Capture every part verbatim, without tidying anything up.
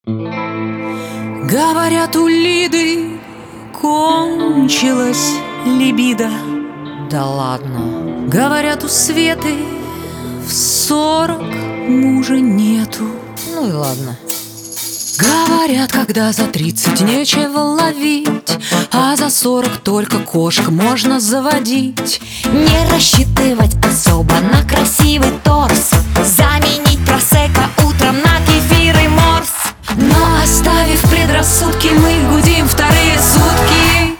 Говорят, у Лиды кончилась либидо. Да ладно. Говорят, у Светы в сорок мужа нету. Ну и ладно. Говорят, когда за тридцать нечего ловить, а за сорок только кошек можно заводить. Не рассчитывать особо на красивый торс, заменить просекко утром на кефир и морс. Но оставив предрассудки, мы гудим вторые сутки.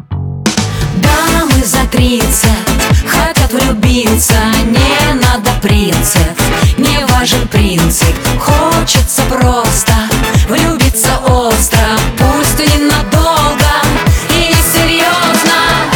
Дамы за тридцать хотят влюбиться, не надо принцев, не важен принцип. Хочется просто влюбиться остро, пусть и ненадолго, и серьезно.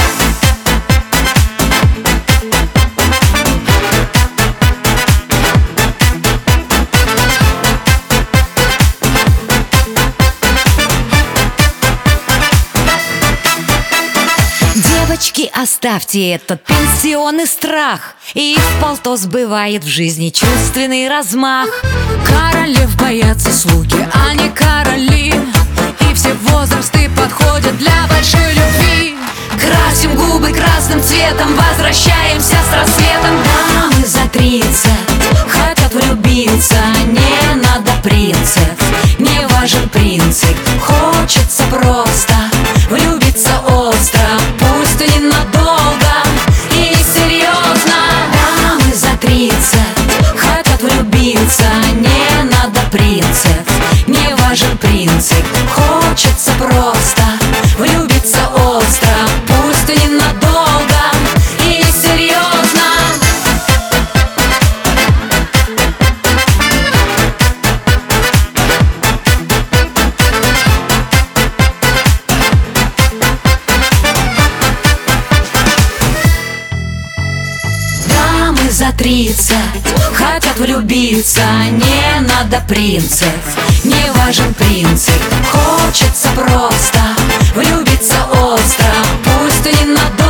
Девочки, оставьте этот пенсионный страх, и в полтос бывает в жизни чувственный размах. Королев боятся слуги, а не короли, и все возрасты подходят для большой любви. Красим губы красным цветом, возвращаемся с рассветом. Дамы за тридцать хотят влюбиться, не надо принцев, не важен принцип. Хочется просто влюбиться остро, пусть и ненадолго, и серьезно. Дамы за тридцать хотят влюбиться, не надо принцев, не важен принцип. Хочется просто влюбиться остро, пусть и ненадолго, и серьезно. Дамы за тридцать хотят влюбиться, не надо принцев, не важен принцип. Хочется просто влюбиться остро, пусть и ненадолго.